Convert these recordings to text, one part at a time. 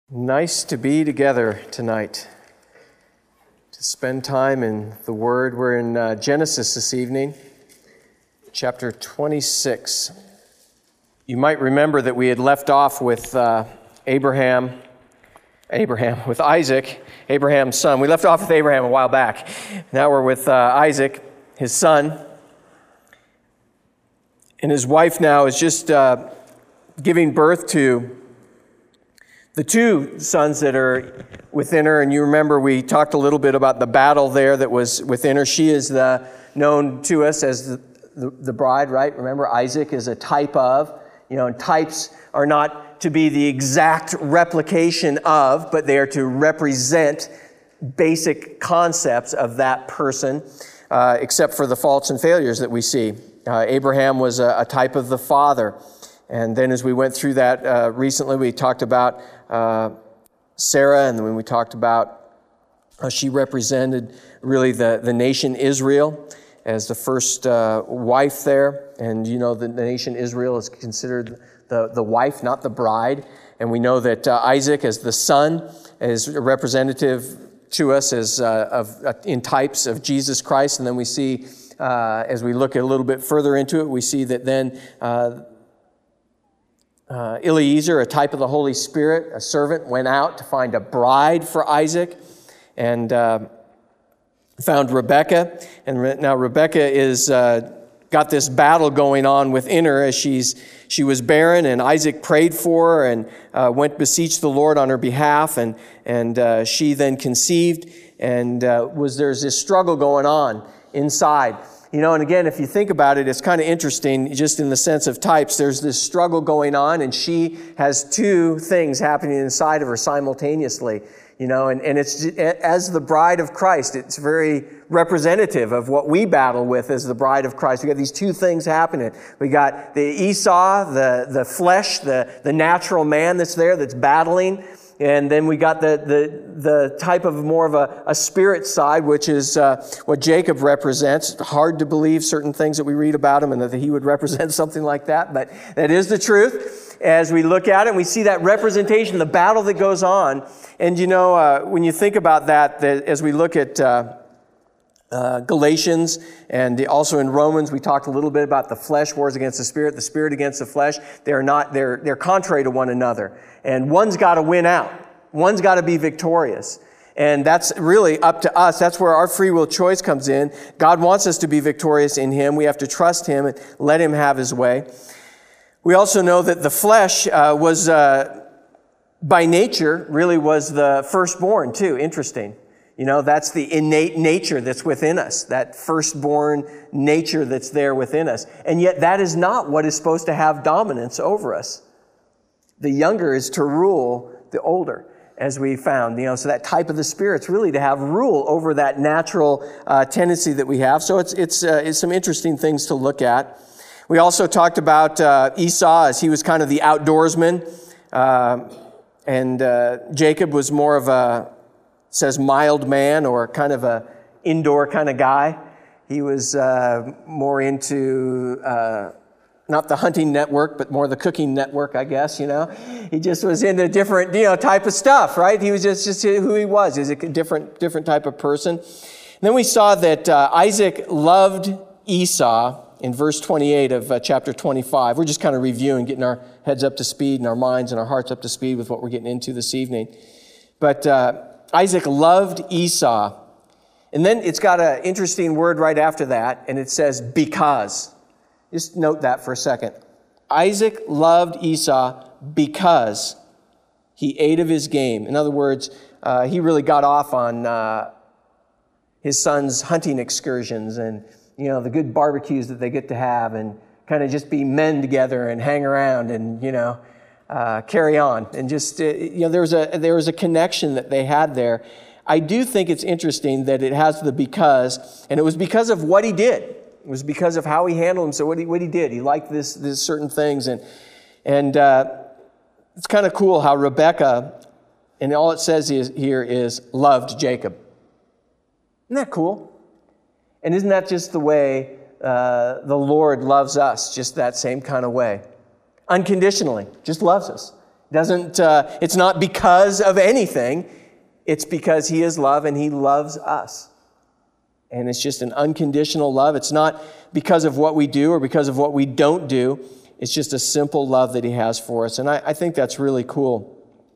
Nice to be together tonight, to spend time in the Word. We're in Genesis this evening, chapter 26. You might remember that we had left off with Abraham, with Isaac, Abraham's son. We left off with Abraham a while back. Now we're with Isaac, his son. And his wife now is just giving birth to the two sons that are within her. And you remember we talked a little bit about the battle there that was within her. She is known to us as the bride, right? Remember, Isaac is a type of, and types are not to be the exact replication of, but they are to represent basic concepts of that person, except for the faults and failures that we see. Abraham was a type of the father. And then as we went through that recently, we talked about Sarah, and when we talked about how she represented really the nation Israel as the first wife there. And the nation Israel is considered the wife, not the bride. And we know that Isaac as the son is a representative to us as in types of Jesus Christ. And then we see, as we look a little bit further into it, we see that then Eliezer, a type of the Holy Spirit, a servant, went out to find a bride for Isaac and found Rebekah. And now Rebekah is got this battle going on within her as she was barren, and Isaac prayed for her and went beseech the Lord on her behalf, and she then conceived, and there's this struggle going on inside. And again, if you think about it, it's kind of interesting, just in the sense of types. There's this struggle going on, and she has two things happening inside of her simultaneously. And it's, as the bride of Christ, it's very representative of what we battle with as the bride of Christ. We got these two things happening. We got the Esau, the flesh, the natural man that's there, that's battling. And then we got the type of more of a spirit side, which is what Jacob represents. It's hard to believe certain things that we read about him and that he would represent something like that, but that is the truth. As we look at it, we see that representation, the battle that goes on. And when you think about that as we look at Galatians and also in Romans, we talked a little bit about the flesh wars against the spirit against the flesh. They're contrary to one another. And one's got to win out. One's got to be victorious. And that's really up to us. That's where our free will choice comes in. God wants us to be victorious in Him. We have to trust Him and let Him have His way. We also know that the flesh was, by nature, really was the firstborn too. Interesting. That's the innate nature that's within us, that firstborn nature that's there within us. And yet that is not what is supposed to have dominance over us. The younger is to rule the older, as we found. So that type of the Spirit's really to have rule over that natural tendency that we have. So it's some interesting things to look at. We also talked about Esau as he was kind of the outdoorsman, and Jacob was more of says mild man, or kind of a indoor kind of guy. He was more into not the hunting network, but more the cooking network, I guess. He just was into different type of stuff, right? He was just who he was. He's a different type of person. And then we saw that Isaac loved Esau in verse 28 of chapter 25. We're just kind of reviewing, getting our heads up to speed and our minds and our hearts up to speed with what we're getting into this evening. But Isaac loved Esau. And then it's got an interesting word right after that, and it says, because. Just note that for a second. Isaac loved Esau because he ate of his game. In other words, he really got off on his son's hunting excursions and, the good barbecues that they get to have, and kind of just be men together and hang around and, carry on. And just, there was a connection that they had there. I do think it's interesting that it has the because, and it was because of what he did. It was because of how he handled himself, what he did. He liked this certain things. And it's kind of cool how Rebekah, and all it says here is loved Jacob. Isn't that cool? And isn't that just the way the Lord loves us, just that same kind of way? Unconditionally, just loves us. It's not because of anything. It's because he is love and he loves us. And it's just an unconditional love. It's not because of what we do or because of what we don't do. It's just a simple love that he has for us. And I think that's really cool.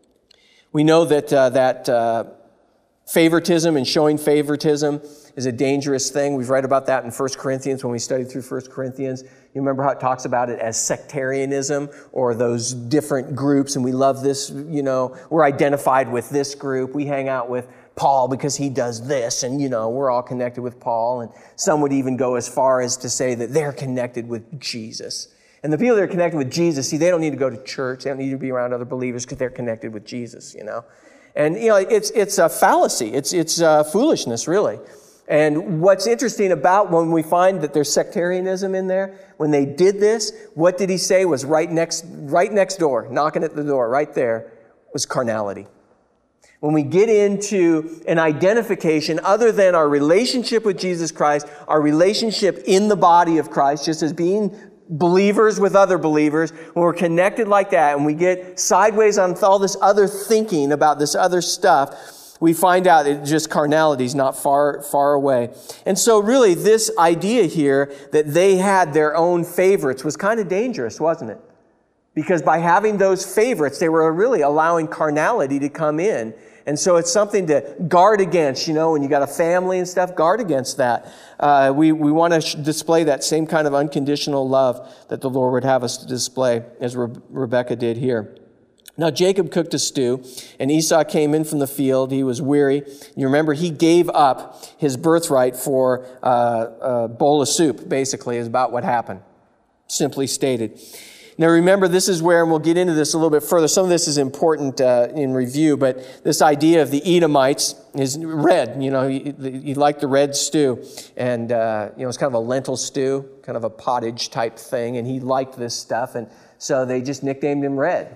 We know that favoritism and showing favoritism is a dangerous thing. We've read about that in 1 Corinthians when we studied through 1 Corinthians. You remember how it talks about it as sectarianism or those different groups, and we love this, we're identified with this group. We hang out with Paul because he does this, and, we're all connected with Paul. And some would even go as far as to say that they're connected with Jesus. And the people that are connected with Jesus, see, they don't need to go to church. They don't need to be around other believers because they're connected with Jesus, And, it's a fallacy. It's foolishness, really. And what's interesting about when we find that there's sectarianism in there, when they did this, what did he say was right next door, knocking at the door, right there, was carnality. When we get into an identification other than our relationship with Jesus Christ, our relationship in the body of Christ, just as being believers with other believers, when we're connected like that and we get sideways on all this other thinking about this other stuff, we find out that just carnality is not far away. And so really this idea here that they had their own favorites was kind of dangerous, wasn't it? Because by having those favorites, they were really allowing carnality to come in. And so it's something to guard against, when you got a family and stuff, guard against that. We want to display that same kind of unconditional love that the Lord would have us to display as Rebekah did here. Now Jacob cooked a stew, and Esau came in from the field. He was weary. You remember he gave up his birthright for a bowl of soup, basically, is about what happened, simply stated. Now remember, this is where, and we'll get into this a little bit further, some of this is important in review, but this idea of the Edomites is red. He liked the red stew. And, it's kind of a lentil stew, kind of a pottage type thing, and he liked this stuff, and so they just nicknamed him Red.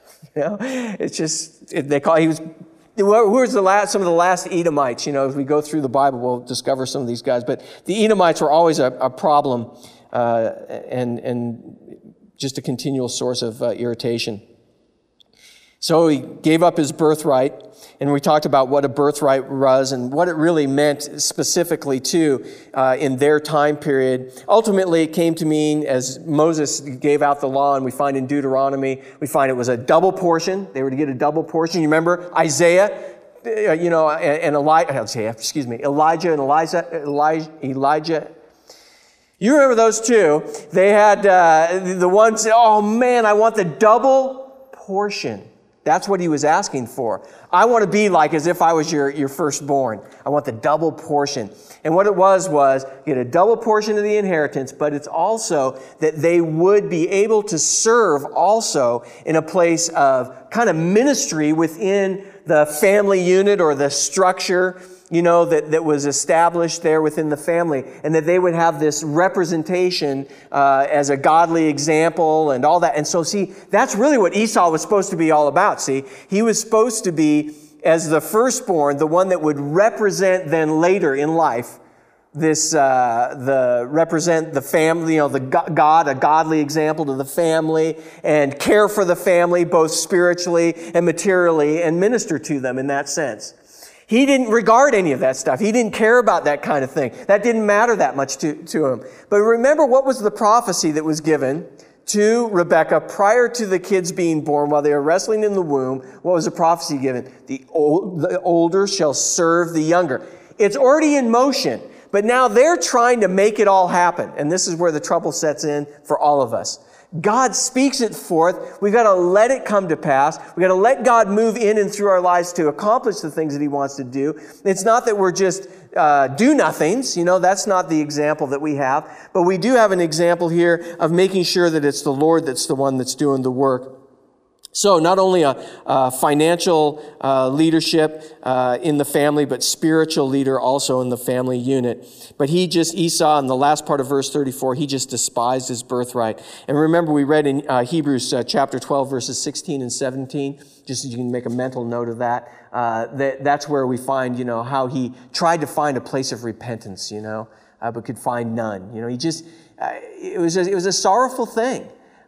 It's just, some of the last Edomites, as we go through the Bible, we'll discover some of these guys, but the Edomites were always a problem, and just a continual source of irritation. So he gave up his birthright, and we talked about what a birthright was and what it really meant specifically too in their time period. Ultimately, it came to mean, as Moses gave out the law, and we find in Deuteronomy, we find it was a double portion. They were to get a double portion. You remember Isaiah, and Elijah and Elijah. You remember those two. They had the one said, "Oh man, I want the double portion." That's what he was asking for. I want to be like as if I was your firstborn. I want the double portion. And what it was get a double portion of the inheritance, but it's also that they would be able to serve also in a place of kind of ministry within the family unit or the structure, that was established there within the family, and that they would have this representation as a godly example and all that. And so, see, that's really what Esau was supposed to be all about, see. He was supposed to be, as the firstborn, the one that would represent then later in life represent the family, the God, a godly example to the family, and care for the family both spiritually and materially, and minister to them in that sense. He didn't regard any of that stuff. He didn't care about that kind of thing. That didn't matter that much to him. But remember, what was the prophecy that was given to Rebekah prior to the kids being born while they were wrestling in the womb? What was the prophecy given? The older shall serve the younger. It's already in motion, but now they're trying to make it all happen. And this is where the trouble sets in for all of us. God speaks it forth. We've got to let it come to pass. We've got to let God move in and through our lives to accomplish the things that He wants to do. It's not that we're just do-nothings. That's not the example that we have. But we do have an example here of making sure that it's the Lord that's the one that's doing the work. So not only a financial leadership in the family, but spiritual leader also in the family unit. But Esau, in the last part of verse 34, he just despised his birthright. And remember, we read in Hebrews chapter 12, verses 16 and 17, just so you can make a mental note of that. That's where we find, how he tried to find a place of repentance, but could find none. It was a sorrowful thing.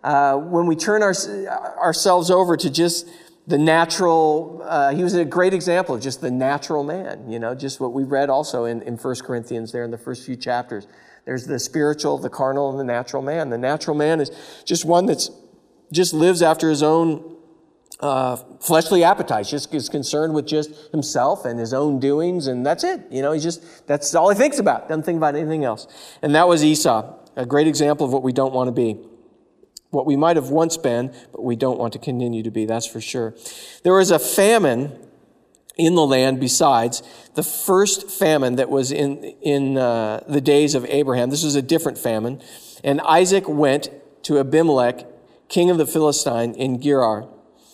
when we turn ourselves over to just the natural, he was a great example of just the natural man, just what we read also in 1 Corinthians there in the first few chapters. There's the spiritual, the carnal, and the natural man. The natural man is just one that's just lives after his own fleshly appetites, just is concerned with just himself and his own doings, and that's it. That's all he thinks about. Doesn't think about anything else. And that was Esau, a great example of what we don't want to be. What we might have once been, but we don't want to continue to be, that's for sure. There was a famine in the land besides the first famine that was in the days of Abraham. This was a different famine. And Isaac went to Abimelech, king of the Philistines, in Gerar.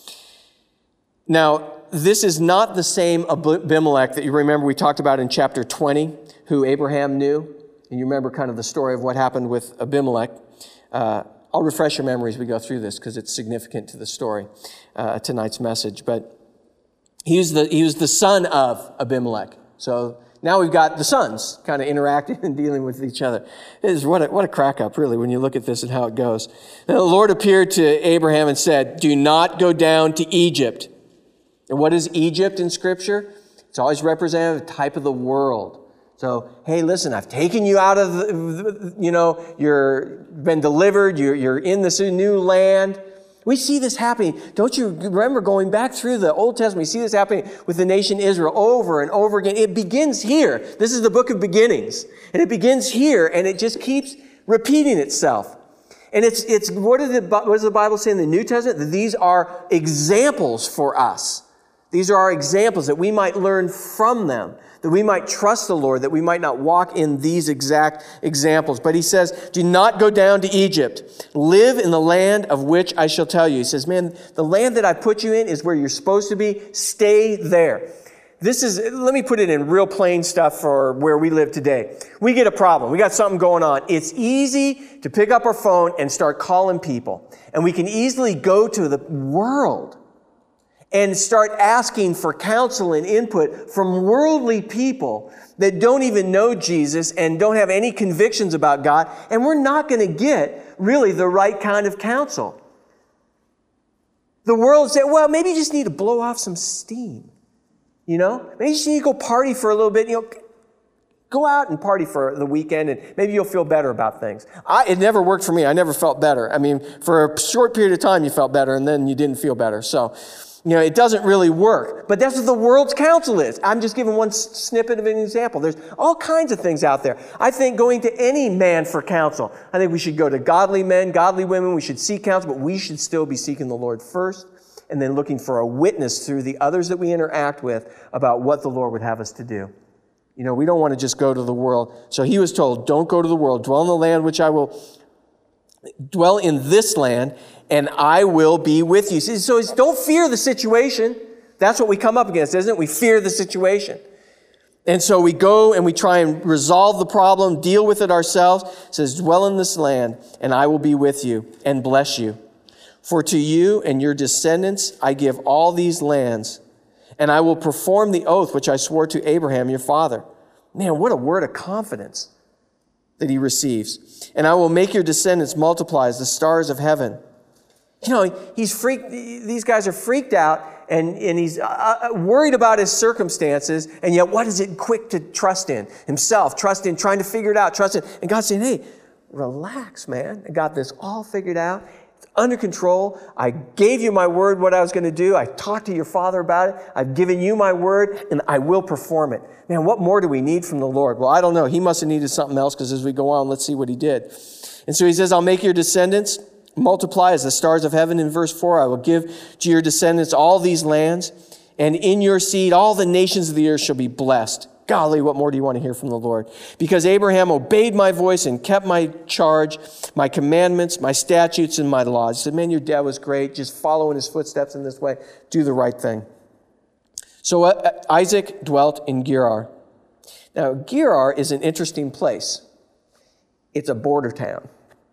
Now, this is not the same Abimelech that you remember we talked about in chapter 20, who Abraham knew. And you remember kind of the story of what happened with Abimelech. I'll refresh your memory as we go through this because it's significant to the story, tonight's message. But he was the son of Abimelech. So now we've got the sons kind of interacting and dealing with each other. It is what a crack up, really, when you look at this and how it goes. Now, the Lord appeared to Abraham and said, "Do not go down to Egypt." And what is Egypt in Scripture? It's always representative of a type of the world. So, hey, listen, I've taken you out of you've been delivered, you're in this new land. We see this happening. Don't you remember going back through the Old Testament? We see this happening with the nation Israel over and over again. It begins here. This is the book of beginnings. And it begins here, and it just keeps repeating itself. And it's what does the Bible say in the New Testament? That these are examples for us. These are our examples that we might learn from them, that we might trust the Lord, that we might not walk in these exact examples. But he says, do not go down to Egypt. Live in the land of which I shall tell you. He says, man, the land that I put you in is where you're supposed to be. Stay there. Let me put it in real plain stuff for where we live today. We get a problem. We got something going on. It's easy to pick up our phone and start calling people. And we can easily go to the world and start asking for counsel and input from worldly people that don't even know Jesus and don't have any convictions about God. And we're not going to get really the right kind of counsel. The world said, well, maybe you just need to blow off some steam. Maybe you just need to go party for a little bit. Go out and party for the weekend and maybe you'll feel better about things. It never worked for me. I never felt better. I mean, for a short period of time you felt better and then you didn't feel better. So, it doesn't really work. But that's what the world's counsel is. I'm just giving one snippet of an example. There's all kinds of things out there. I think going to any man for counsel, I think we should go to godly men, godly women. We should seek counsel, but we should still be seeking the Lord first and then looking for a witness through the others that we interact with about what the Lord would have us to do. We don't want to just go to the world. So he was told, don't go to the world. Dwell in the land which I will dwell in this land, and I will be with you. So don't fear the situation. That's what we come up against, isn't it? We fear the situation. And so we go and we try and resolve the problem, deal with it ourselves. It says, dwell in this land, and I will be with you and bless you. For to you and your descendants I give all these lands, and I will perform the oath which I swore to Abraham your father. Man, what a word of confidence that he receives. And I will make your descendants multiply as the stars of heaven. He's freaked. These guys are freaked out, and he's worried about his circumstances, and yet what is it quick to trust in? Himself, trust in, trying to figure it out, trust in. And God's saying, hey, relax, man. I got this all figured out. It's under control. I gave you my word, what I was going to do. I talked to your father about it. I've given you my word, and I will perform it. Man, what more do we need from the Lord? Well, I don't know. He must have needed something else, because as we go on, let's see what he did. And so he says, I'll make your descendants multiply as the stars of heaven. In verse 4, I will give to your descendants all these lands, and in your seed all the nations of the earth shall be blessed. Golly, what more do you want to hear from the Lord? Because Abraham obeyed my voice and kept my charge, my commandments, my statutes, and my laws. He said, man, your dad was great. Just follow in his footsteps in this way. Do the right thing. So Isaac dwelt in Gerar. Now, Gerar is an interesting place. It's a border town.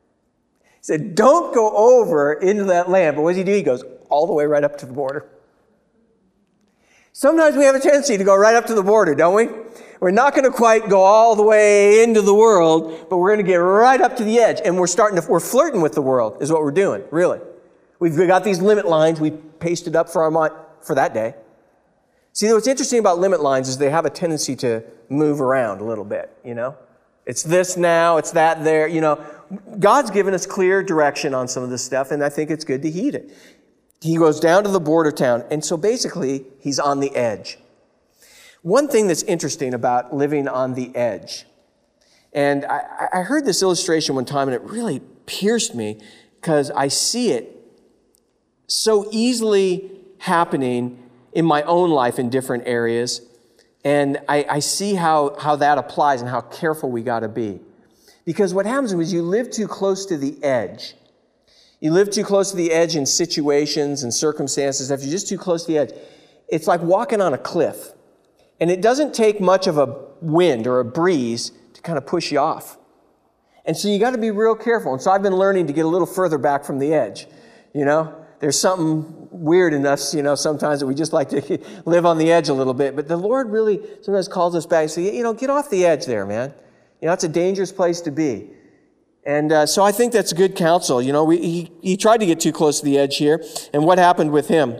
He said, don't go over into that land. But what does he do? He goes all the way right up to the border. Sometimes we have a tendency to go right up to the border, don't we? We're not going to quite go all the way into the world, but we're going to get right up to the edge. And we're flirting with the world is what we're doing, really. We've got these limit lines we pasted up for that day. See, what's interesting about limit lines is they have a tendency to move around a little bit, you know. It's this now, it's that there, you know. God's given us clear direction on some of this stuff, and I think it's good to heed it. He goes down to the border town, and so basically, he's on the edge. One thing that's interesting about living on the edge, and I heard this illustration one time, and it really pierced me because I see it so easily happening in my own life in different areas, and I see how that applies and how careful we got to be. Because what happens is you live too close to the edge. You live too close to the edge in situations and circumstances. If you're just too close to the edge, it's like walking on a cliff. And it doesn't take much of a wind or a breeze to kind of push you off. And so you got to be real careful. And so I've been learning to get a little further back from the edge. You know, there's something weird in us, you know, sometimes that we just like to live on the edge a little bit. But the Lord really sometimes calls us back and says, you know, get off the edge there, man. You know, it's a dangerous place to be. And so I think that's good counsel. You know, he tried to get too close to the edge here. And what happened with him?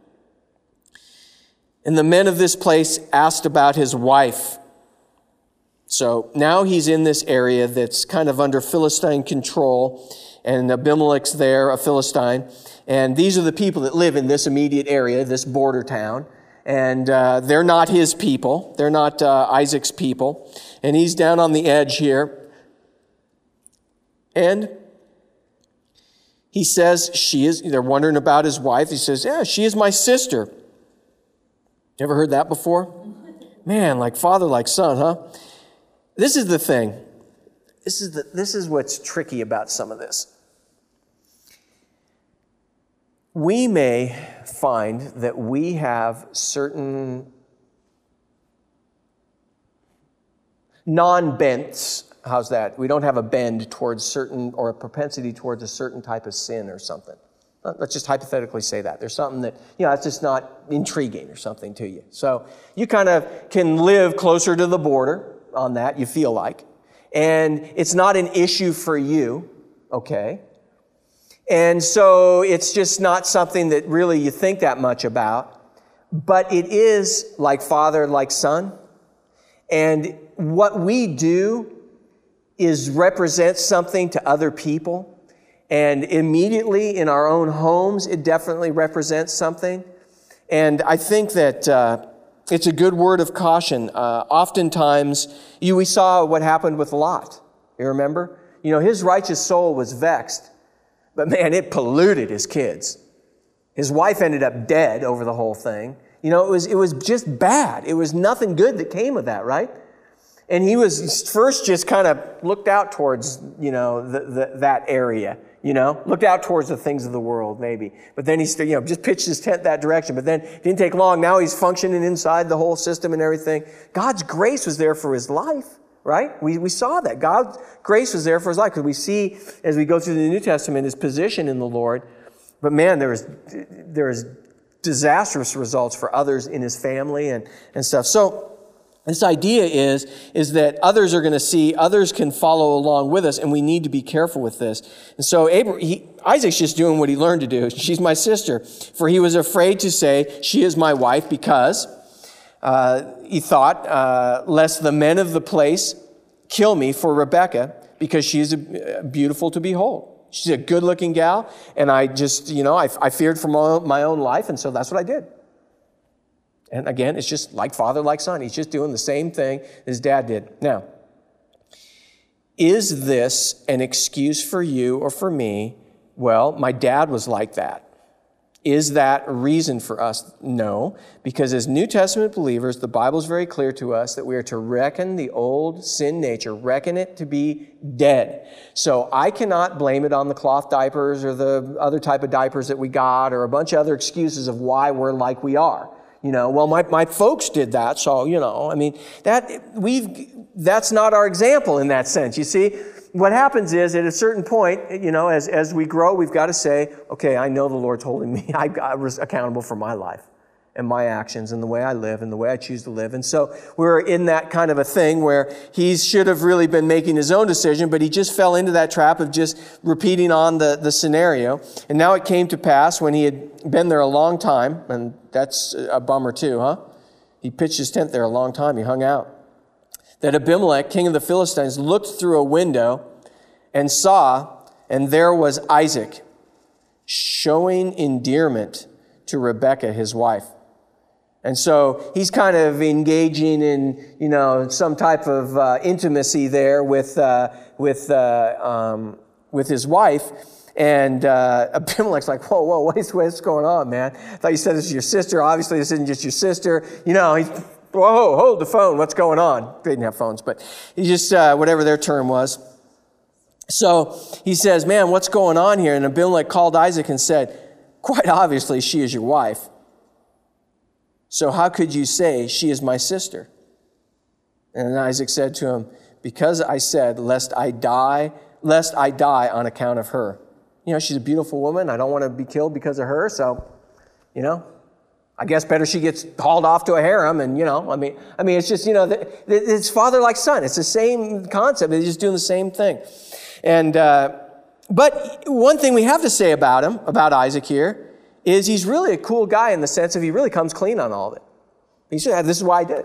And the men of this place asked about his wife. So now he's in this area that's kind of under Philistine control. And Abimelech's there, a Philistine. And these are the people that live in this immediate area, this border town. And they're not his people. They're not Isaac's people. And he's down on the edge here. And he says, they're wondering about his wife. He says, yeah, she is my sister. You ever heard that before? Man, like father, like son, huh? This is the thing. This is what's tricky about some of this. We may find that we have certain non-bents. How's that? We don't have a bend towards certain, or a propensity towards a certain type of sin or something. Let's just hypothetically say that. There's something that, you know, it's just not intriguing or something to you. So you kind of can live closer to the border on that, you feel like. And it's not an issue for you, okay? And so it's just not something that really you think that much about. But it is like father, like son. And what we do is represent something to other people. And immediately in our own homes, it definitely represents something. And I think that it's a good word of caution. Oftentimes, we saw what happened with Lot. You remember? You know, his righteous soul was vexed. But man, it polluted his kids. His wife ended up dead over the whole thing. You know, it was just bad. It was nothing good that came of that, right? And he was first just kind of looked out towards, you know, that area, you know, looked out towards the things of the world maybe. But then he, you know, just pitched his tent that direction. But then it didn't take long. Now he's functioning inside the whole system and everything. God's grace was there for his life, right? We saw that. God's grace was there for his life because we see as we go through the New Testament his position in the Lord. But man, there is disastrous results for others in his family and stuff. So this idea is that others are going to see, others can follow along with us, and we need to be careful with this. And so Isaac's just doing what he learned to do. She's my sister. For he was afraid to say, she is my wife, because he thought, lest the men of the place kill me for Rebekah, because she is beautiful to behold. She's a good-looking gal, and I just, you know, I feared for my own life, and so that's what I did. And again, it's just like father, like son. He's just doing the same thing his dad did. Now, is this an excuse for you or for me? Well, my dad was like that. Is that a reason for us? No, because as New Testament believers, the Bible is very clear to us that we are to reckon the old sin nature, reckon it to be dead. So I cannot blame it on the cloth diapers or the other type of diapers that we got or a bunch of other excuses of why we're like we are. You know, well, my folks did that, so, you know, I mean, that's not our example in that sense. You see, what happens is at a certain point, you know, as we grow, we've got to say, okay, I know the Lord's holding me. I was accountable for my life. and my actions and the way I live and the way I choose to live. And so we're in that kind of a thing where he should have really been making his own decision, but he just fell into that trap of just repeating on the scenario. And now it came to pass when he had been there a long time, and that's a bummer too, huh? He pitched his tent there a long time. He hung out. That Abimelech, king of the Philistines, looked through a window and saw, and there was Isaac showing endearment to Rebekah, his wife. And so he's kind of engaging in, some type of intimacy there with his wife. And Abimelech's like, whoa, what's going on, man? I thought you said this is your sister. Obviously, this isn't just your sister. Whoa, hold the phone. What's going on? They didn't have phones, but he just, whatever their term was. So he says, man, what's going on here? And Abimelech called Isaac and said, quite obviously, she is your wife. So how could you say she is my sister? And Isaac said to him, because I said, lest I die on account of her. She's a beautiful woman. I don't want to be killed because of her. So, I guess better she gets hauled off to a harem. And, it's just, it's father like son. It's the same concept. They're just doing the same thing. And, but one thing we have to say about him, about Isaac here, is he's really a cool guy in the sense of he really comes clean on all of it. He said, this is why I did it.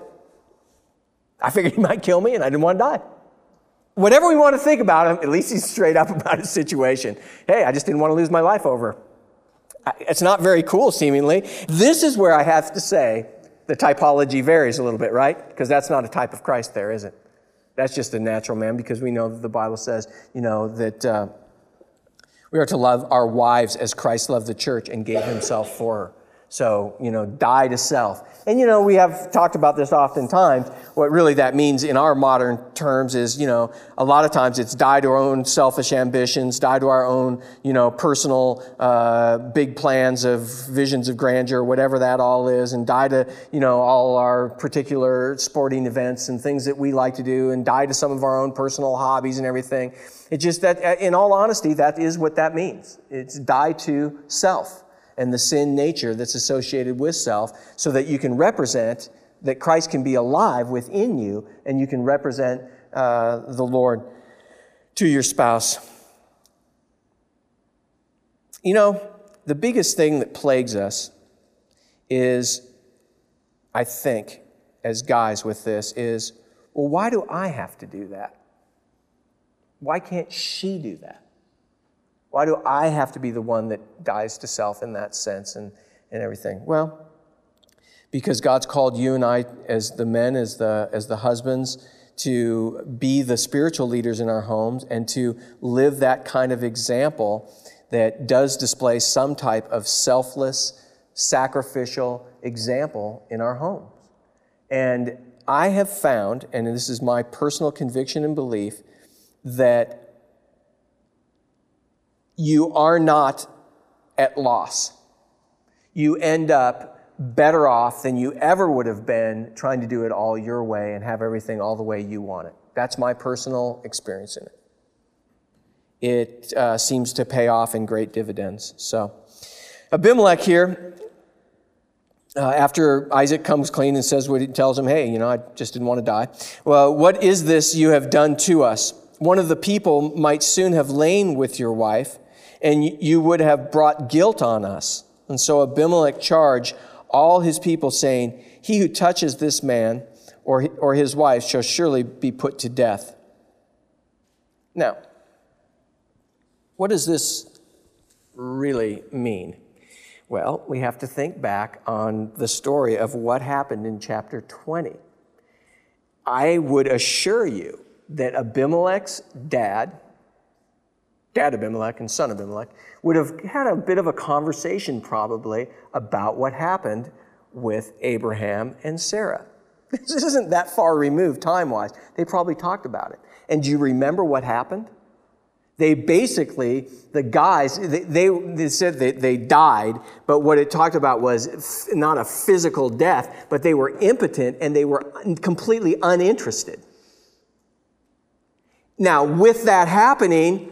I figured he might kill me and I didn't want to die. Whatever we want to think about him, at least he's straight up about his situation. Hey, I just didn't want to lose my life over. It's not very cool, seemingly. This is where I have to say the typology varies a little bit, right? Because that's not a type of Christ there, is it? That's just a natural man, because we know that the Bible says, that we are to love our wives as Christ loved the church and gave himself for her. So, die to self. And, we have talked about this oftentimes. What really that means in our modern terms is, a lot of times it's die to our own selfish ambitions, die to our own, personal big plans of visions of grandeur, whatever that all is, and die to, all our particular sporting events and things that we like to do, and die to some of our own personal hobbies and everything. It's just that, in all honesty, that is what that means. It's die to self and the sin nature that's associated with self, so that you can represent, that Christ can be alive within you, and you can represent the Lord to your spouse. The biggest thing that plagues us is, I think, as guys with this, is, well, why do I have to do that? Why can't she do that? Why do I have to be the one that dies to self in that sense and everything? Well, because God's called you and I as the men, as the husbands, to be the spiritual leaders in our homes and to live that kind of example that does display some type of selfless, sacrificial example in our homes. And I have found, and this is my personal conviction and belief, that you are not at loss. You end up better off than you ever would have been trying to do it all your way and have everything all the way you want it. That's my personal experience in it. It seems to pay off in great dividends. So Abimelech here, after Isaac comes clean and says what he tells him, hey, I just didn't want to die. Well, what is this you have done to us? One of the people might soon have lain with your wife, and you would have brought guilt on us. And so Abimelech charged all his people, saying, he who touches this man or his wife shall surely be put to death. Now, what does this really mean? Well, we have to think back on the story of what happened in chapter 20. I would assure you that Abimelech's dad Abimelech and son Abimelech, would have had a bit of a conversation probably about what happened with Abraham and Sarah. This isn't that far removed time-wise. They probably talked about it. And do you remember what happened? They basically, the guys, they said they died, but what it talked about was not a physical death, but they were impotent and they were completely uninterested. Now, with that happening,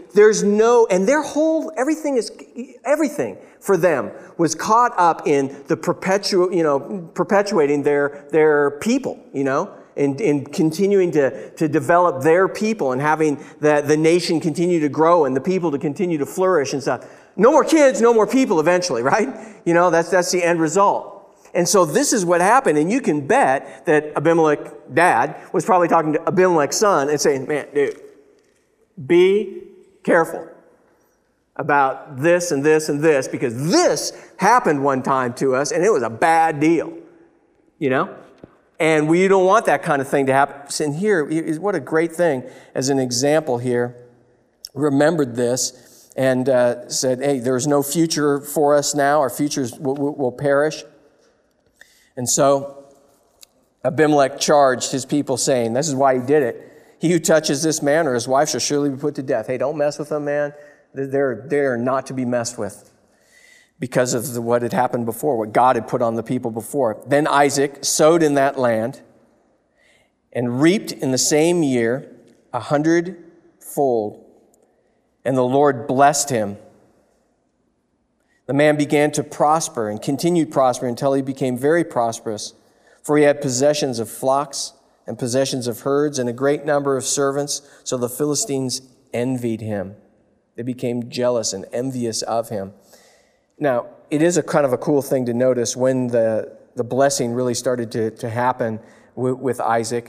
everything for them was caught up in the perpetuating their people, and continuing to develop their people and having the nation continue to grow and the people to continue to flourish and stuff. No more kids, no more people eventually, right? That's the end result. And so this is what happened, and you can bet that Abimelech, dad, was probably talking to Abimelech's son and saying, man, dude, be careful about this and this and this, because this happened one time to us, and it was a bad deal, And we don't want that kind of thing to happen. And here, what a great thing, as an example here, remembered this and said, hey, there's no future for us now. Our futures will perish. And so Abimelech charged his people, saying, this is why he did it. He who touches this man or his wife shall surely be put to death. Hey, don't mess with them, man. They're not to be messed with because of what had happened before, what God had put on the people before. Then Isaac sowed in that land and reaped in the same year 100-fold. And the Lord blessed him. The man began to prosper and continued prospering until he became very prosperous, for he had possessions of flocks and possessions of herds and a great number of servants. So the Philistines envied him. They became jealous and envious of him. Now, it is a kind of a cool thing to notice when the blessing really started to happen with Isaac.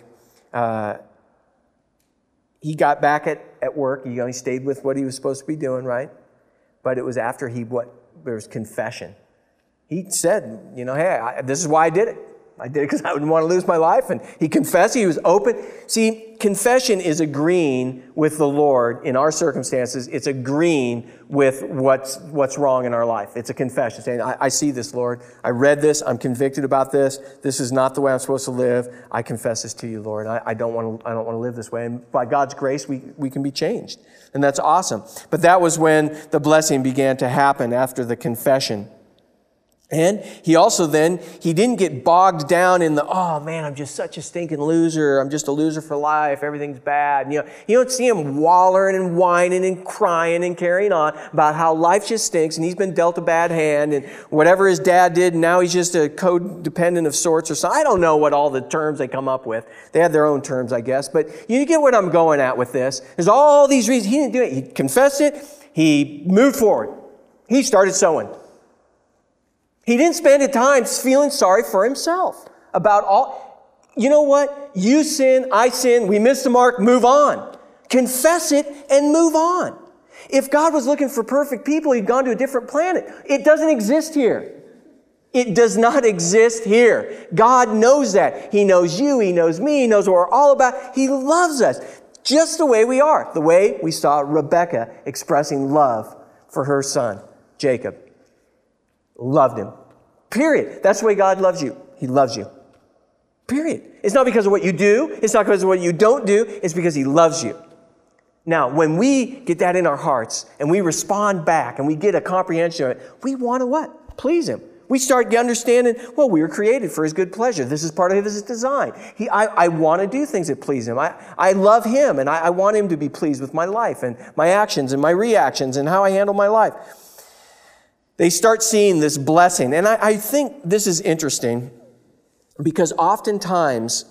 He got back at work. He stayed with what he was supposed to be doing, right? But it was after there was confession. He said, hey, this is why I did it. I did it because I wouldn't want to lose my life. And he confessed. He was open. See, confession is agreeing with the Lord in our circumstances. It's agreeing with what's wrong in our life. It's a confession saying, I see this, Lord. I read this. I'm convicted about this. This is not the way I'm supposed to live. I confess this to you, Lord. I don't want to live this way. And by God's grace, we can be changed. And that's awesome. But that was when the blessing began to happen after the confession. And he also he didn't get bogged down in oh man, I'm just such a stinking loser. I'm just a loser for life. Everything's bad. You don't see him wallowing and whining and crying and carrying on about how life just stinks and he's been dealt a bad hand and whatever his dad did, and now he's just a codependent of sorts or something. I don't know what all the terms they come up with. They have their own terms, I guess. But you get what I'm going at with this. There's all these reasons. He didn't do it. He confessed it. He moved forward. He started sowing. He didn't spend his time feeling sorry for himself about all. You know what? You sin, I sin, we missed the mark, move on. Confess it and move on. If God was looking for perfect people, he'd gone to a different planet. It doesn't exist here. It does not exist here. God knows that. He knows you, he knows me, he knows what we're all about. He loves us just the way we are, the way we saw Rebekah expressing love for her son, Jacob. Loved him. Period. That's the way God loves you. He loves you. Period. It's not because of what you do. It's not because of what you don't do. It's because he loves you. Now, when we get that in our hearts and we respond back and we get a comprehension of it, we want to what? Please him. We start understanding, we were created for his good pleasure. This is part of his design. I want to do things that please him. I love him and I want him to be pleased with my life and my actions and my reactions and how I handle my life. They start seeing this blessing. And I think this is interesting because oftentimes,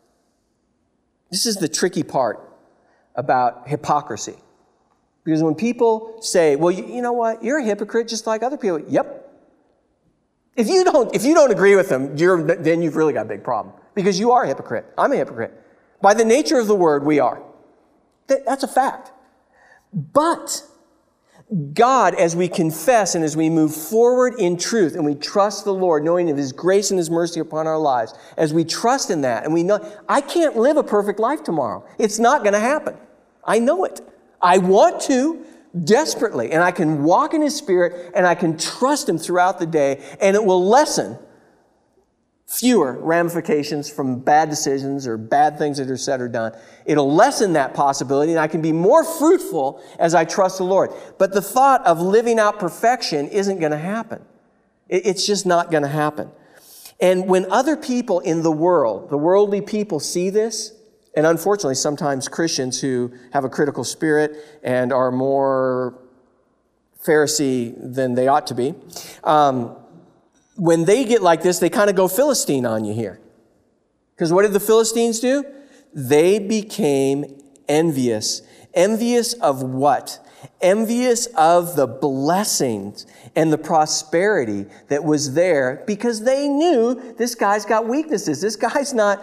this is the tricky part about hypocrisy. Because when people say, well, you know what? You're a hypocrite just like other people. Yep. If you don't agree with them, then you've really got a big problem. Because you are a hypocrite. I'm a hypocrite. By the nature of the word, we are. That's a fact. But God, as we confess and as we move forward in truth and we trust the Lord, knowing of his grace and his mercy upon our lives, as we trust in that and we know, I can't live a perfect life tomorrow. It's not going to happen. I know it. I want to desperately, and I can walk in his spirit and I can trust him throughout the day, and it will lessen fewer ramifications from bad decisions or bad things that are said or done. It'll lessen that possibility, and I can be more fruitful as I trust the Lord. But the thought of living out perfection isn't going to happen. It's just not going to happen. And when other people in the world, the worldly people, see this, And unfortunately, sometimes Christians who have a critical spirit and are more Pharisee than they ought to be, when they get like this, they kind of go Philistine on you here. Because what did the Philistines do? They became envious. Envious of what? Envious of the blessings and the prosperity that was there, because they knew this guy's got weaknesses. This guy's not,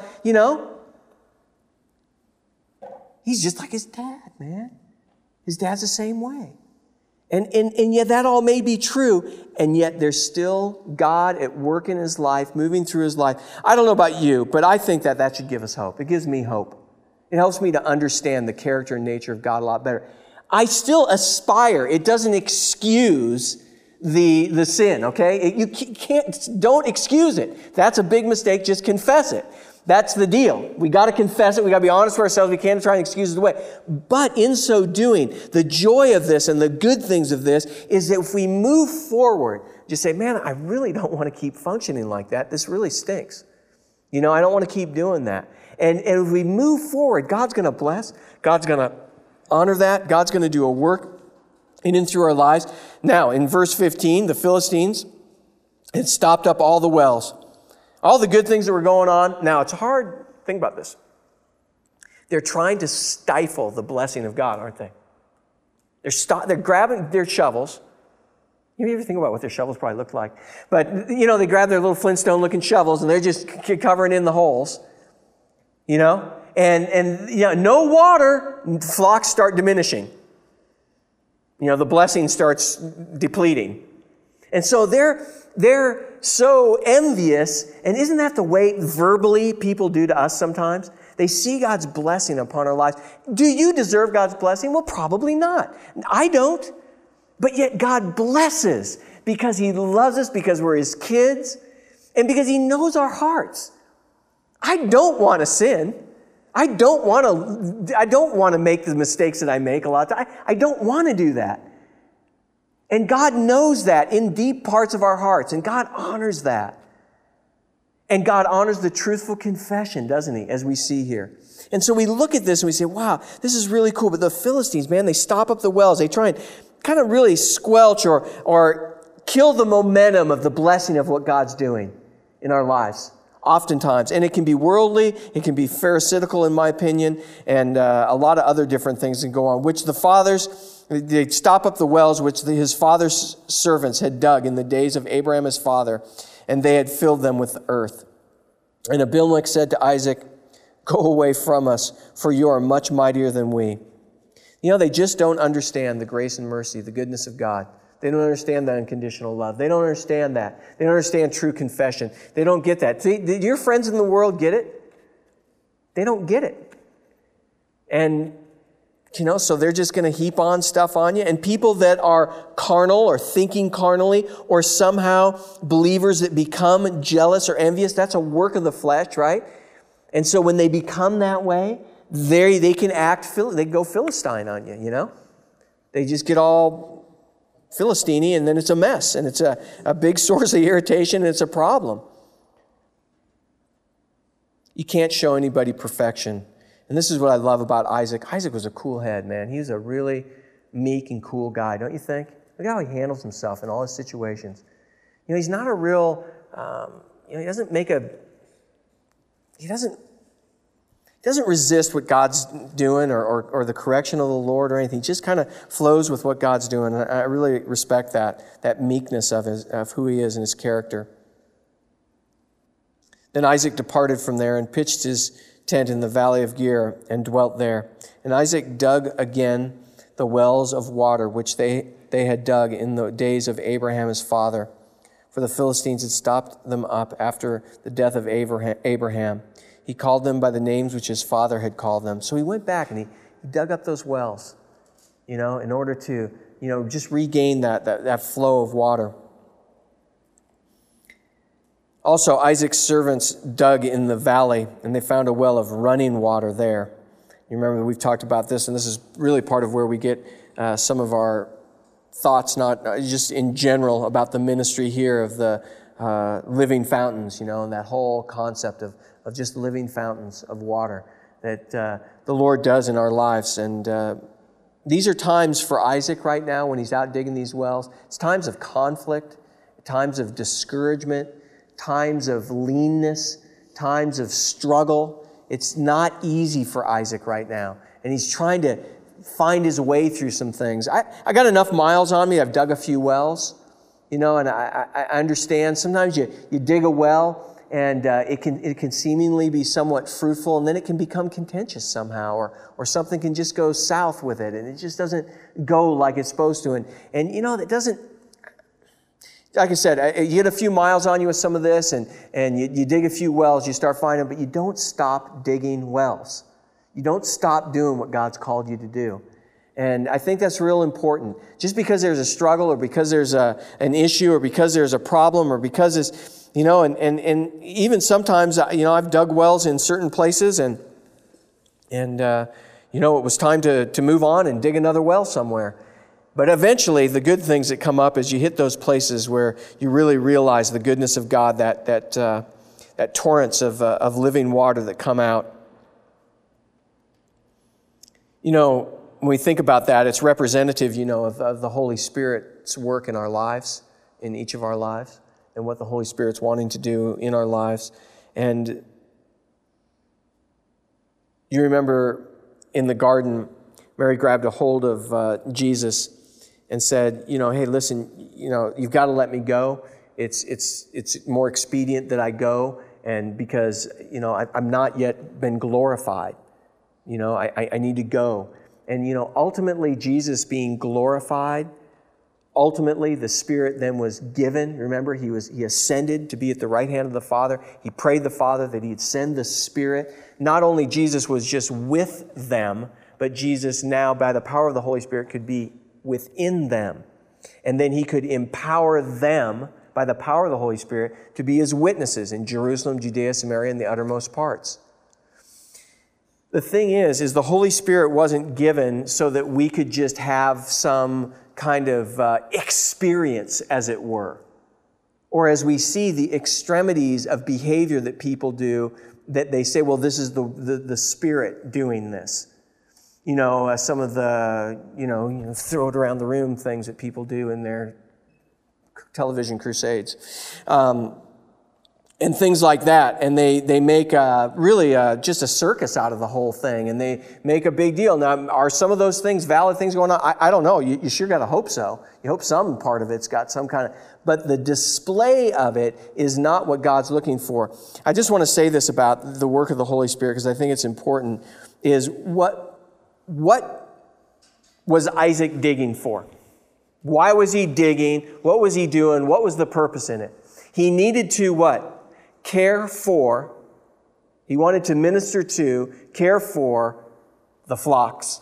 he's just like his dad, man. His dad's the same way. And yet that all may be true, and yet there's still God at work in his life, moving through his life. I don't know about you, but I think that should give us hope. It gives me hope. It helps me to understand the character and nature of God a lot better. I still aspire. It doesn't excuse the sin, okay? Don't excuse it. That's a big mistake. Just confess it. That's the deal. We got to confess it. We got to be honest with ourselves. We can't try and excuse it away. But in so doing, the joy of this and the good things of this is that if we move forward, just say, man, I really don't want to keep functioning like that. This really stinks. I don't want to keep doing that. And if we move forward, God's going to bless. God's going to honor that. God's going to do a work in and through our lives. Now, in verse 15, the Philistines had stopped up all the wells. All the good things that were going on. Now, it's hard. Think about this. They're trying to stifle the blessing of God, aren't they? They're grabbing their shovels. You ever think about what their shovels probably looked like? But, they grab their little Flintstone-looking shovels, and they're just covering in the holes. And no water, flocks start diminishing. The blessing starts depleting. And so they're so envious, and isn't that the way verbally people do to us sometimes? They see God's blessing upon our lives. Do you deserve God's blessing? Well, probably not. I don't. But yet God blesses because he loves us, because we're his kids, and because he knows our hearts. I don't want to sin. I don't want to make the mistakes that I make a lot of times. I don't want to do that. And God knows that in deep parts of our hearts, and God honors that. And God honors the truthful confession, doesn't he, as we see here. And so we look at this and we say, wow, this is really cool. But the Philistines, man, they stop up the wells. They try and kind of really squelch or kill the momentum of the blessing of what God's doing in our lives, oftentimes. And it can be worldly, it can be pharisaical, in my opinion, and a lot of other different things can go on, which the fathers... They stop up the wells which his father's servants had dug in the days of Abraham his father, and they had filled them with earth. And Abimelech said to Isaac, go away from us, for you are much mightier than we. They just don't understand the grace and mercy, the goodness of God. They don't understand the unconditional love. They don't understand that. They don't understand true confession. They don't get that. See, your friends in the world get it? They don't get it. And so they're just going to heap on stuff on you. And people that are carnal or thinking carnally, or somehow believers that become jealous or envious, that's a work of the flesh, right? And so when they become that way, they can they go Philistine on you, They just get all Philistine-y, and then it's a mess. And it's a big source of irritation, and it's a problem. You can't show anybody perfection. And this is what I love about Isaac. Isaac was a cool head, man. He was a really meek and cool guy, don't you think? Look how he handles himself in all his situations. He's not a real, he doesn't resist what God's doing or the correction of the Lord or anything. He just kind of flows with what God's doing. I really respect that meekness of who he is and his character. Then Isaac departed from there and pitched his tent in the valley of Gerar and dwelt there. And Isaac dug again the wells of water which they had dug in the days of Abraham his father. For the Philistines had stopped them up after the death of Abraham. He called them by the names which his father had called them. So he went back and he dug up those wells, in order to, just regain that flow of water. Also, Isaac's servants dug in the valley, and they found a well of running water there. You remember that we've talked about this, and this is really part of where we get some of our thoughts, not just in general, about the ministry here of the living fountains, and that whole concept of just living fountains of water that the Lord does in our lives. And these are times for Isaac right now when he's out digging these wells. It's times of conflict, times of discouragement, times of leanness, times of struggle. It's not easy for Isaac right now. And he's trying to find his way through some things. I got enough miles on me. I've dug a few wells, and I understand sometimes you dig a well and it can seemingly be somewhat fruitful, and then it can become contentious somehow, or something can just go south with it, and it just doesn't go like it's supposed to. And it doesn't, like I said, you get a few miles on you with some of this, and you dig a few wells, you start finding, but you don't stop digging wells. You don't stop doing what God's called you to do. And I think that's real important. Just because there's a struggle, or because there's an issue, or because there's a problem, or because it's, and even sometimes, I've dug wells in certain places, and it was time to move on and dig another well somewhere. But eventually, the good things that come up is you hit those places where you really realize the goodness of God, that torrents of living water that come out. When we think about that, it's representative, of the Holy Spirit's work in our lives, in each of our lives, and what the Holy Spirit's wanting to do in our lives. And you remember in the garden, Mary grabbed a hold of Jesus and said, hey, listen, you've got to let me go. It's more expedient that I go, and because, I'm not yet been glorified. I need to go. And, ultimately, Jesus being glorified, ultimately the Spirit then was given. Remember, he ascended to be at the right hand of the Father. He prayed the Father that He'd send the Spirit. Not only Jesus was just with them, but Jesus now, by the power of the Holy Spirit, could be within them. And then He could empower them, by the power of the Holy Spirit, to be His witnesses in Jerusalem, Judea, Samaria, and the uttermost parts. The thing is the Holy Spirit wasn't given so that we could just have some kind of experience, as it were. Or as we see the extremities of behavior that people do, that they say, well, this is the Spirit doing this. Some of the, throw it around the room things that people do in their television crusades. And things like that. And they make really just a circus out of the whole thing. And they make a big deal. Now, are some of those things valid things going on? I don't know. You sure got to hope so. You hope some part of it's got some kind of... But the display of it is not what God's looking for. I just want to say this about the work of the Holy Spirit, because I think it's important, is what was Isaac digging for? Why was he digging? What was he doing? What was the purpose in it? He needed to what? Care for, he wanted to minister to, care for the flocks.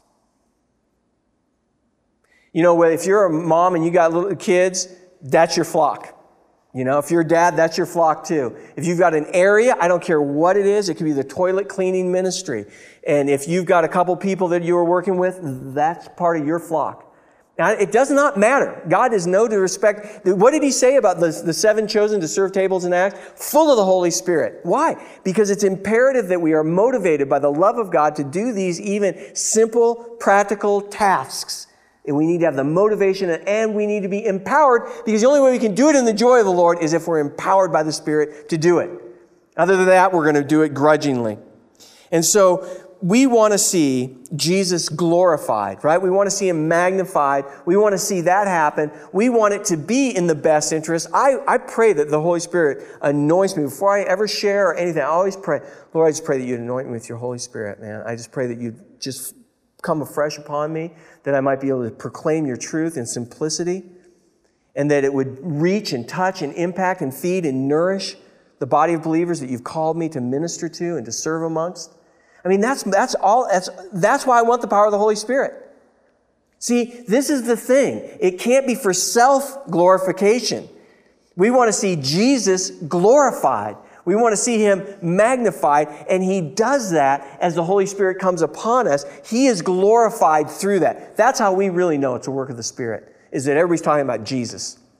If you're a mom and you got little kids, that's your flock. If you're a dad, that's your flock too. If you've got an area, I don't care what it is, it could be the toilet cleaning ministry. And if you've got a couple people that you are working with, that's part of your flock. Now, it does not matter. God is no to respect. What did He say about the 7 chosen to serve tables in Acts? Full of the Holy Spirit. Why? Because it's imperative that we are motivated by the love of God to do these even simple, practical tasks. And we need to have the motivation, and we need to be empowered, because the only way we can do it in the joy of the Lord is if we're empowered by the Spirit to do it. Other than that, we're going to do it grudgingly. And so we want to see Jesus glorified, right? We want to see Him magnified. We want to see that happen. We want it to be in the best interest. I pray that the Holy Spirit anoints me. Before I ever share or anything, I always pray, Lord, I just pray that You'd anoint me with Your Holy Spirit, man. I just pray that You'd just come afresh upon me, that I might be able to proclaim Your truth in simplicity, and that it would reach and touch and impact and feed and nourish the body of believers that You've called me to minister to and to serve amongst. I mean, that's why I want the power of the Holy Spirit. See, this is the thing. It can't be for self-glorification. We want to see Jesus glorified. We want to see Him magnified, and He does that as the Holy Spirit comes upon us. He is glorified through that. That's how we really know it's a work of the Spirit, is that everybody's talking about Jesus.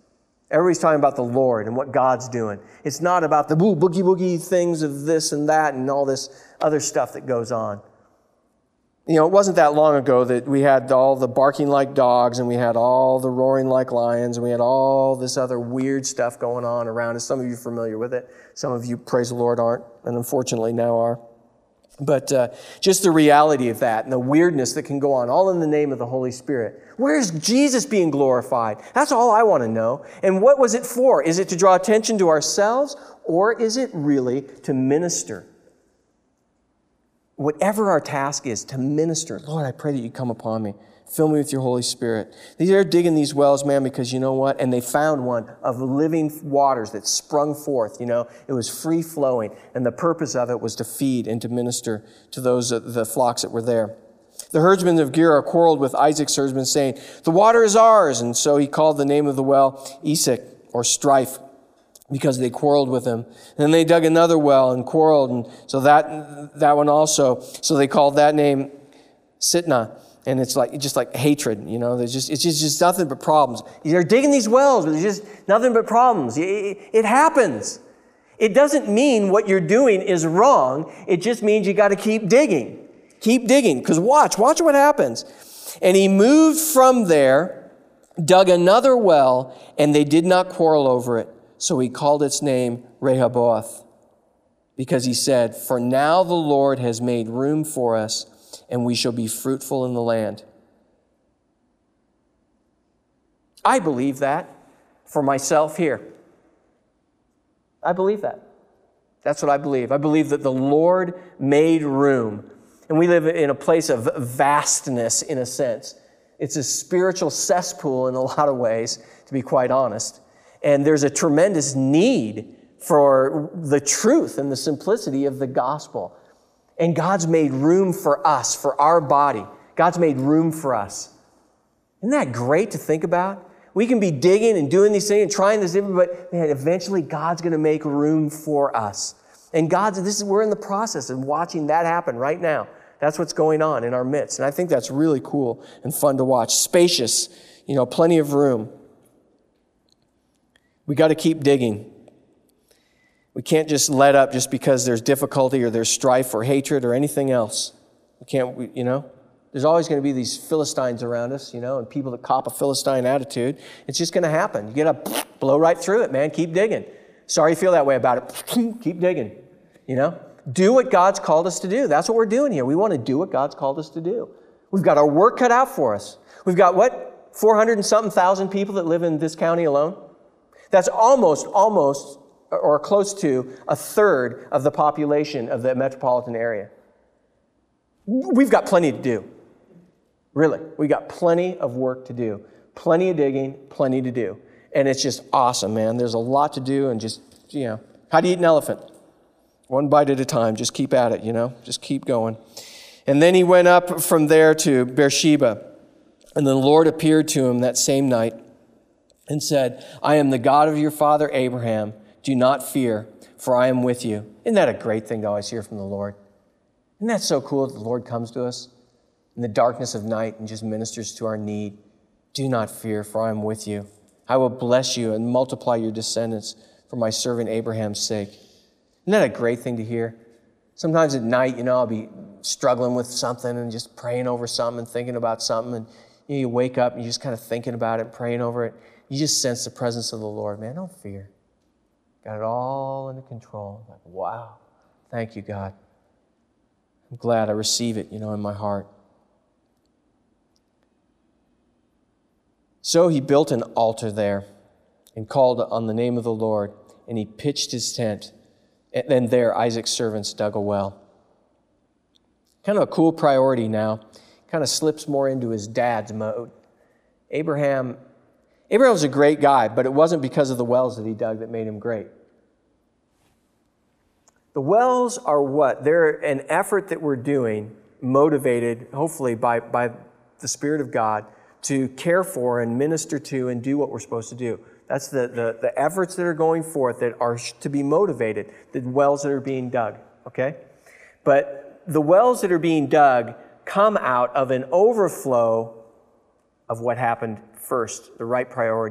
Everybody's talking about the Lord and what God's doing. It's not about the boogie things of this and that and all this other stuff that goes on. You know, it wasn't that long ago that we had all the barking like dogs and we had all the roaring like lions and we had all this other weird stuff going on around us. Some of you are familiar with it. Some of you, praise the Lord, aren't, and unfortunately now are. But just the reality of that and the weirdness that can go on, all in the name of the Holy Spirit. Where's Jesus being glorified? That's all I want to know. And what was it for? Is it to draw attention to ourselves, or is it really to minister? Whatever our task is, to minister. Lord, I pray that you come upon me. Fill me with your Holy Spirit. They're digging these wells, man, because you know what? And they found one of living waters that sprung forth, you know. It was free-flowing, and the purpose of it was to feed and to minister to those, the flocks that were there. The herdsmen of Gerar quarreled with Isaac's herdsmen, saying, the water is ours. And so he called the name of the well Esek, or strife, because they quarreled with him. And then they dug another well and quarreled, and so that one also. So they called that name Sitnah. And it's just like hatred, you know. It's just nothing but problems. They're digging these wells, but there's just nothing but problems. It happens. It doesn't mean what you're doing is wrong. It just means you got to keep digging. Keep digging, because watch what happens. And he moved from there, dug another well, and they did not quarrel over it. So he called its name Rehoboth, because he said, for now the Lord has made room for us, and we shall be fruitful in the land. I believe that for myself here. I believe that. That's what I believe. I believe that the Lord made room. And we live in a place of vastness, in a sense. It's a spiritual cesspool in a lot of ways, to be quite honest. And there's a tremendous need for the truth and the simplicity of the gospel. And God's made room for us, for our body. God's made room for us. Isn't that great to think about? We can be digging and doing these things and trying this, but man, eventually God's going to make room for us. And we're in the process of watching that happen right now. That's what's going on in our midst. And I think that's really cool and fun to watch. Spacious, you know, plenty of room. We got to keep digging. We can't just let up just because there's difficulty or there's strife or hatred or anything else. There's always going to be these Philistines around us, you know, and people that cop a Philistine attitude. It's just going to happen. You got to blow right through it, man. Keep digging. Sorry you feel that way about it. Keep digging, you know. Do what God's called us to do. That's what we're doing here. We want to do what God's called us to do. We've got our work cut out for us. We've got, 400 and something thousand people that live in this county alone? That's almost or close to a third of the population of the metropolitan area. We've got plenty to do. Really. We got plenty of work to do. Plenty of digging, plenty to do. And it's just awesome, man. There's a lot to do and just, you know, how do you eat an elephant? One bite at a time. Just keep at it, you know. Just keep going. And then he went up from there to Beersheba. And the Lord appeared to him that same night and said, I am the God of your father Abraham. Do not fear, for I am with you. Isn't that a great thing to always hear from the Lord? Isn't that so cool that the Lord comes to us in the darkness of night and just ministers to our need? Do not fear, for I am with you. I will bless you and multiply your descendants for my servant Abraham's sake. Isn't that a great thing to hear? Sometimes at night, you know, I'll be struggling with something and just praying over something and thinking about something. And you wake up and you're just kind of thinking about it, praying over it. You just sense the presence of the Lord. Man, don't fear. Got it all under control. Like, wow. Thank you, God. I'm glad I receive it, you know, in my heart. So he built an altar there and called on the name of the Lord, and he pitched his tent. And then there, Isaac's servants dug a well. Kind of a cool priority now. Kind of slips more into his dad's mode. Abraham was a great guy, but it wasn't because of the wells that he dug that made him great. The wells are what? They're an effort that we're doing, motivated, hopefully, by the Spirit of God, to care for and minister to and do what we're supposed to do. That's the efforts that are going forth that are to be motivated, the wells that are being dug, okay? But the wells that are being dug come out of an overflow of what happened first, the right priorities,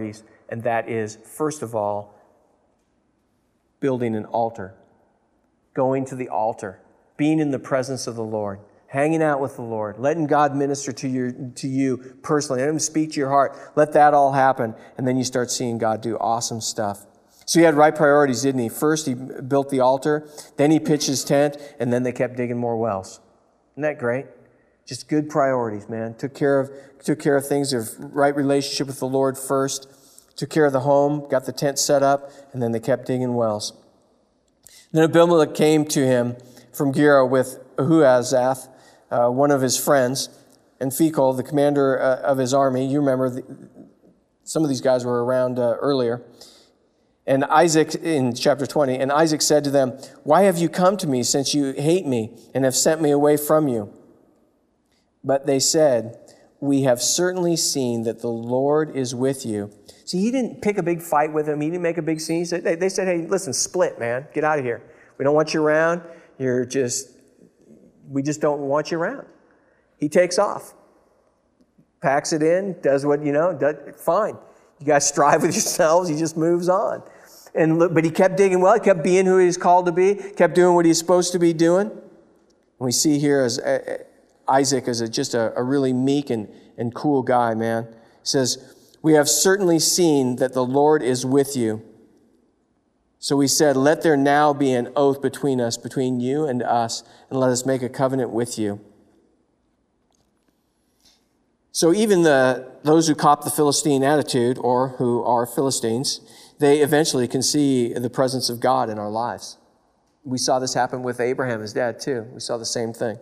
and that is, first of all, building an altar, going to the altar, being in the presence of the Lord, hanging out with the Lord, letting God minister to you personally, let Him speak to your heart. Let that all happen, and then you start seeing God do awesome stuff. So he had right priorities, didn't he? First, he built the altar, then he pitched his tent, and then they kept digging more wells. Isn't that great? Just good priorities, man. Took care of things, of right relationship with the Lord first, took care of the home, got the tent set up, and then they kept digging wells. Then Abimelech came to him from Gerar with Ahuzath, one of his friends, and Phicol, the commander of his army. You remember, some of these guys were around earlier. And Isaac, in chapter 20, and Isaac said to them, "Why have you come to me, since you hate me and have sent me away from you?" But they said, "We have certainly seen that the Lord is with you." See, he didn't pick a big fight with him. He didn't make a big scene. They said, "Hey, listen, split, man. Get out of here. We don't want you around. We just don't want you around." He takes off, packs it in, does what, fine. You guys strive with yourselves. He just moves on. But he kept digging well. He kept being who he was called to be, kept doing what he's supposed to be doing. And we see here as Isaac is just a really meek and cool guy, man. He says, "We have certainly seen that the Lord is with you. So we said, let there now be an oath between us, between you and us, and let us make a covenant with you." So even those who cop the Philistine attitude, or who are Philistines, they eventually can see the presence of God in our lives. We saw this happen with Abraham, his dad, too. We saw the same thing.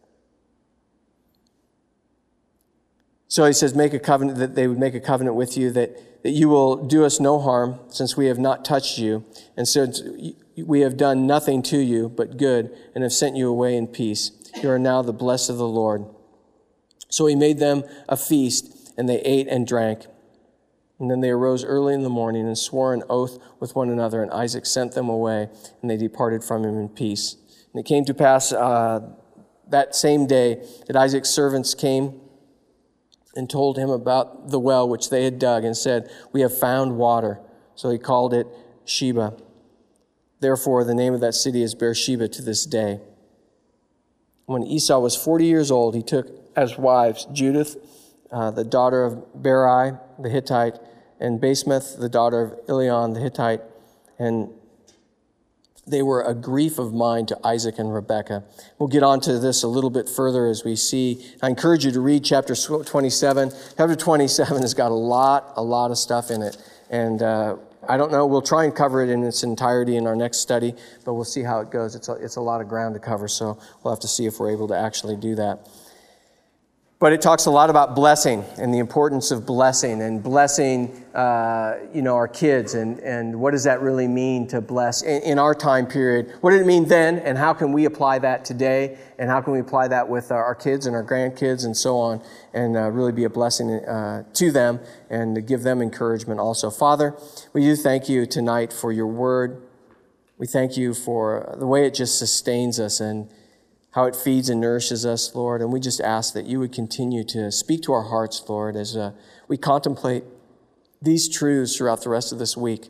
So he says, make a covenant, that they would make a covenant with you, that you will do us no harm, since we have not touched you, and since we have done nothing to you but good, and have sent you away in peace. You are now the blessed of the Lord. So he made them a feast, and they ate and drank. And then they arose early in the morning and swore an oath with one another, and Isaac sent them away, and they departed from him in peace. And it came to pass that same day that Isaac's servants came and told him about the well which they had dug, and said, "We have found water." So he called it Sheba. Therefore, the name of that city is Beersheba to this day. When Esau was 40 years old, he took as wives Judith, the daughter of Berai the Hittite, and Basemath, the daughter of Elion the Hittite, and they were a grief of mind to Isaac and Rebekah. We'll get on to this a little bit further as we see. I encourage you to read chapter 27. Chapter 27 has got a lot of stuff in it. And I don't know, we'll try and cover it in its entirety in our next study, but we'll see how it goes. It's a lot of ground to cover, so we'll have to see if we're able to actually do that. But it talks a lot about blessing and the importance of blessing and blessing, our kids, and what does that really mean to bless in our time period? What did it mean then, and how can we apply that today, and how can we apply that with our kids and our grandkids and so on, and really be a blessing to them and to give them encouragement also. Father, we do thank you tonight for your word. We thank you for the way it just sustains us and how it feeds and nourishes us, Lord. And we just ask that you would continue to speak to our hearts, Lord, as we contemplate these truths throughout the rest of this week.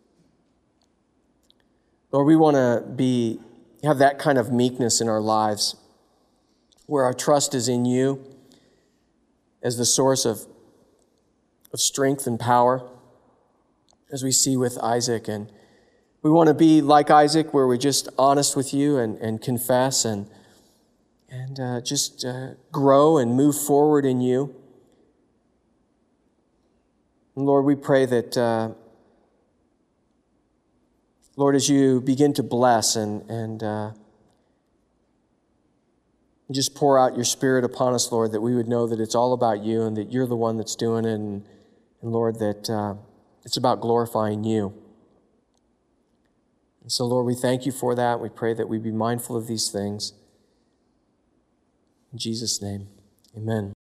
Lord, we want to have that kind of meekness in our lives, where our trust is in you as the source of strength and power, as we see with Isaac. And we want to be like Isaac, where we're just honest with you and confess and just grow and move forward in you. And Lord, we pray that, Lord, as you begin to bless and just pour out your Spirit upon us, Lord, that we would know that it's all about you and that you're the one that's doing it, and Lord, that it's about glorifying you. And so, Lord, we thank you for that. We pray that we be mindful of these things. In Jesus' name, amen.